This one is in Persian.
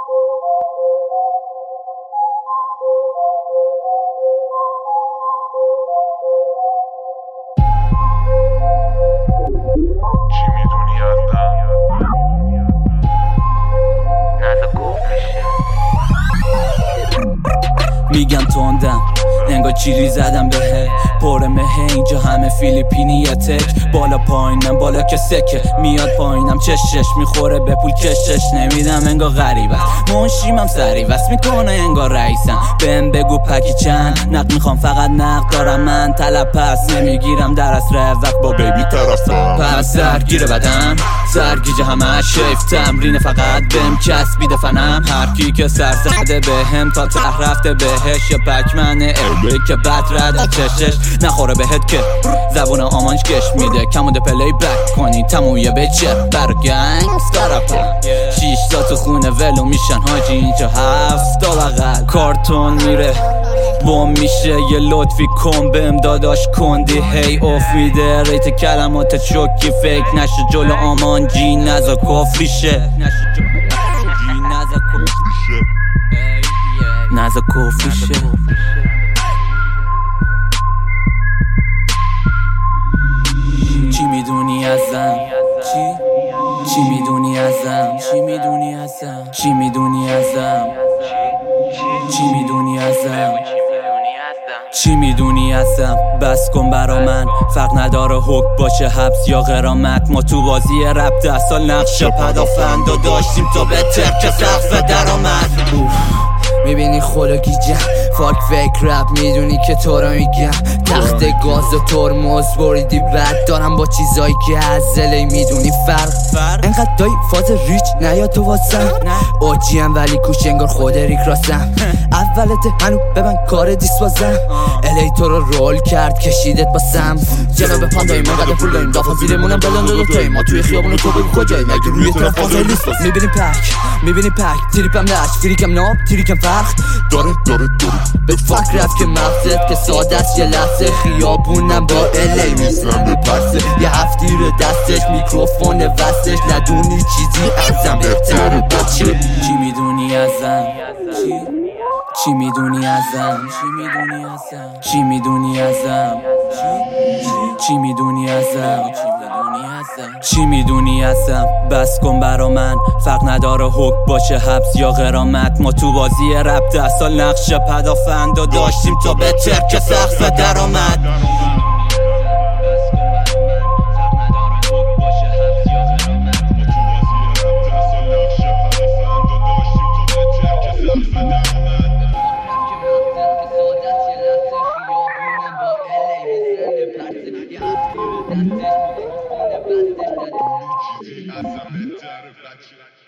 میگم تندم انگار چیری زدم بهه پر مهه اینجا همه فیلیپینی تک بالا پایینم بالا که سکه میاد پایینم چشش میخوره به پول کشش نمیدم انگار غریبت منشیمم سری وست میکنه انگار رئیسم بهم بگو پکی چند نقد میخوام فقط نقد دارم من طلب پس نمیگیرم در اصر وقت با بیبی طرفم پس سرگیره بدن سرگیجه همه شیف تمرین فقط بهم کسبیده فنم هر کی که سر زده بهم تا ته رفته بهش یا پکمنه اربی که بد رد چشش نخوره بهت که زبون آمانش گش میده کمونده پلی بک کنی تمویه به چه بر گنگستر اپا 6 تا تو خونه ولو میشن حاجی اینجا 7 تا بغل کارتون میره بوم میشه یه لطفی کن بهم داداش کندی هی اوف میده ریت کلمات چوکی فیک نشه جلو آمان جی نزا کفریشه نزا کفریشه چی میدونی ازم چی میدونی ازم چی میدونی ازم چی میدونی ازم چی میدونی ازم چی میدونی ازم بس کن برا من فرق نداره حکم باشه حبس یا غرامت ما تو بازی رپ 10 سال نقش پدافند و داشتیم تا به ترک سقف درآمد میبینی خلقی فاک فیک رپ میدونی که تو رو میگم تخت گاز و ترمز بریدی بد دارم با چیزایی که از زلی میدونی فرق انقدر دایی فاز ریچ نیا تو واسم اوجیم ولی کوش انگار خود ریک راستم اولته هنو ببن کار دیس بازم الی تو رو رول کرد کشیدت باسم جناب پاندایی من قدر پول داریم دافا زیرمونم بلند دوتایی ما توی خیابونو تو بگو کجایی مگه روی طرف فازای لیست میبینی پک تریپم لش فریکم ناب تریکم فرق داره به فاک رفت که مغزت که ساده است یه لحظه خیابونم با الی میزنم به پسه یه هفتیر دستش میکروفون وستش ندونی چیزی ازم بهتره بچه چی میدونی ازم چی میدونی ازم چی میدونی ازم چی میدونی ازم چی میدونی ازم بس کن برا من فرق نداره حکم باشه حبس یا غرامت ما تو بازی رپ 10 سال نقش پدافند و داشتیم تا به ترک سقف درآمد As a better